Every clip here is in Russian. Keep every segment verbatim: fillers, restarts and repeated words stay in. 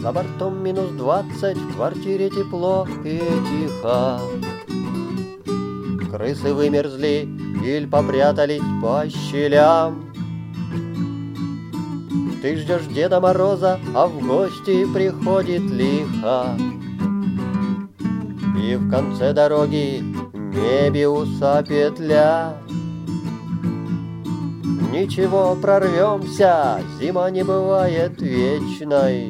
За бортом минус двадцать, в квартире тепло и тихо. Крысы вымерзли или попрятались по щелям. Ты ждешь Деда Мороза, а в гости приходит лихо. И в конце дороги Мебиуса петля. Ничего, прорвемся, зима не бывает вечной.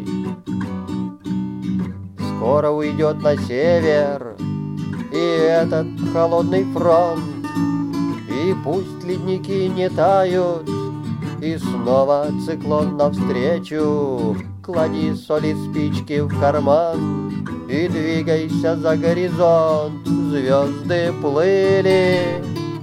Скоро уйдет на север и этот холодный фронт. И пусть ледники не тают, и снова циклон навстречу. Клади соли спички в карман и двигайся за горизонт. Звезды плыли,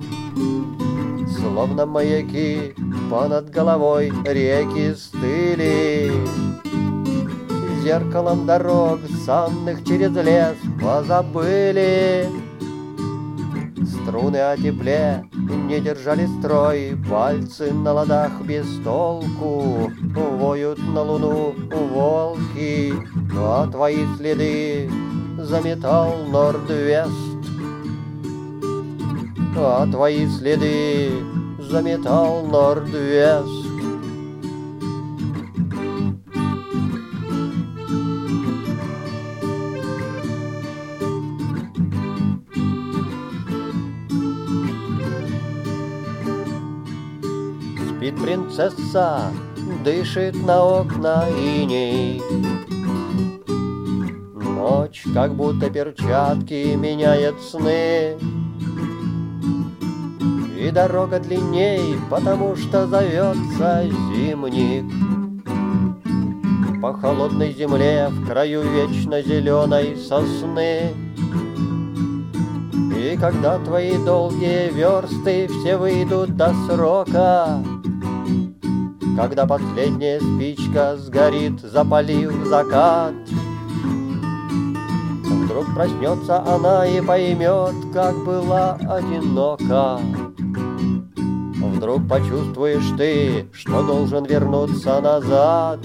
словно маяки, понад головой реки стыли. Зеркалом дорог, санных через лес, позабыли. Струны о тепле не держали строй, пальцы на ладах без толку. Воют на луну волки, а твои следы заметал Норд-Вест. А твои следы заметал Норд-Вест. Спит принцесса, дышит на окна иней. Ночь, как будто перчатки, меняет сны. И дорога длинней, потому что зовется зимник. По холодной земле в краю вечно зеленой сосны. И когда твои долгие версты все выйдут до срока, когда последняя спичка сгорит, запалив закат, вдруг проснется она и поймет, как была одинока. Вдруг почувствуешь ты, что должен вернуться назад.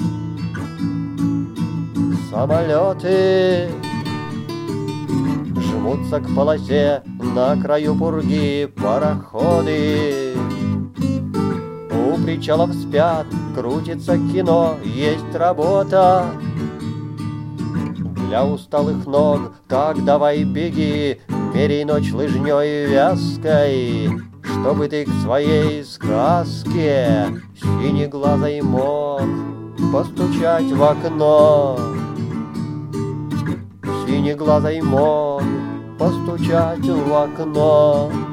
Самолеты жмутся к полосе, на краю пурги пароходы. У причалов спят, крутится кино, есть работа. Для усталых ног так давай беги, мерей ночь лыжней вязкой, чтобы ты к своей сказке синеглазой мог постучать в окно. Синеглазой мог постучать в окно.